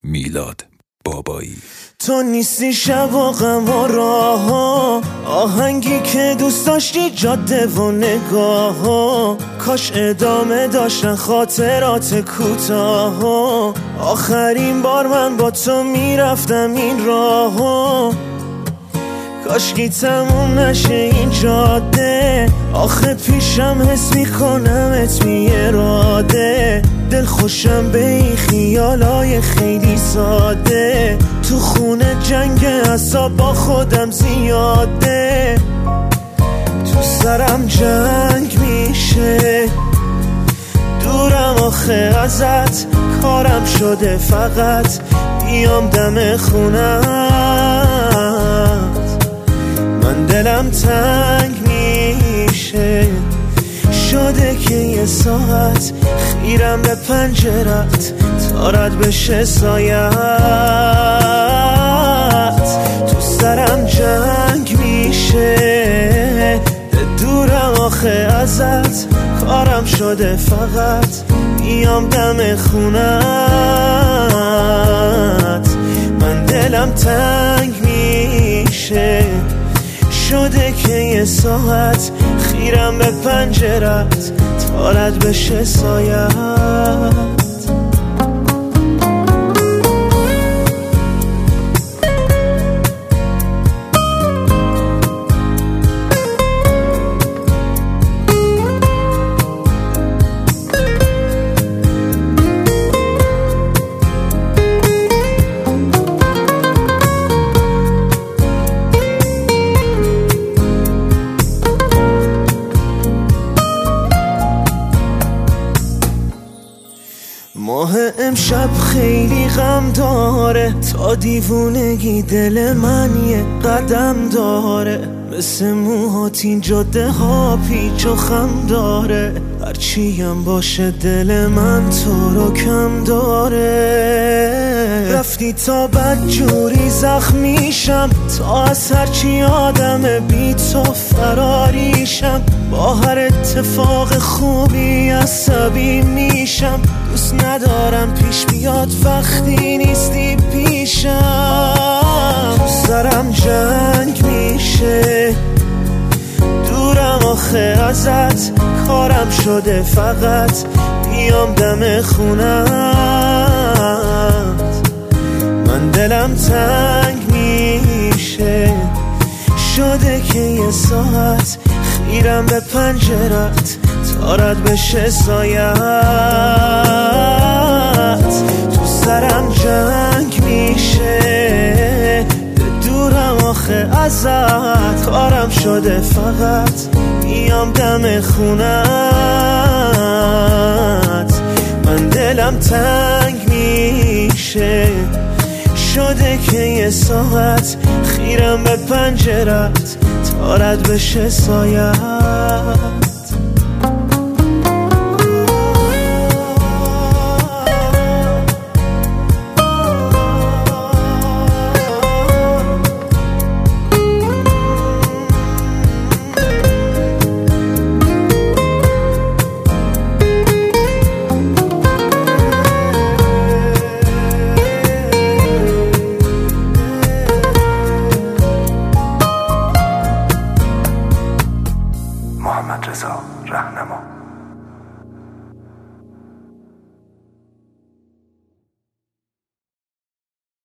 میلاد بابایی. تو نیستی شب و غم و راه ها، آهنگی که دوست داشتی جاده و نگاه ها، کاش ادامه داشتن خاطرات کوتاه ها. آخرین بار من با تو میرفتم این راه ها، کاشکی تموم نشه این جاده. آخه پیشم حس میکنمت بی اراده، دل خوشم به این خیالای خیلی ساده. تو خونه جنگ اعصاب با خودم زیاده، تو سرم جنگ میشه. دورم آخه ازت، کارم شده فقط بیام دم خونت. من دلم تنگ میشه، شده که یه ساعت خیرم به پنجرت تا رد بشه سایت. تو سرم جنگ میشه، دورم آخه ازت، کارم شده فقط بیام دم خونت. من دلم تنگ میشه، شده که یه ساعت خیرم به پنجرت تا رد بشه سایت. ماه امشب خیلی غم داره، تا دیوونگی دل من یه قدم داره. مثل موهات این جاده ها پیچ و خم داره، هرچیم باشه دل من تو رو کم داره. رفتی تا بد جوری زخمیشم، تا از هرچی آدم بی تو فراریشم. با هر اتفاق خوبی عصبی میشم، دوست ندارم پیش بیاد وقتی نیستی پیشم. تو سرم جنگ میشه، دورم آخه ازت، کارم شده فقط بیام دم خونت. من دلم تنگ میشه، شده که یه ساعت خیرم به پنجرت تا رد بشه سایت. تو سرم جنگ میشه، دورم آخه ازت، کارم شده فقط بیام دم خونت. من دلم تنگ میشه، شده که یه ساعت خیرم به پنجرت تا رد بشه سایت.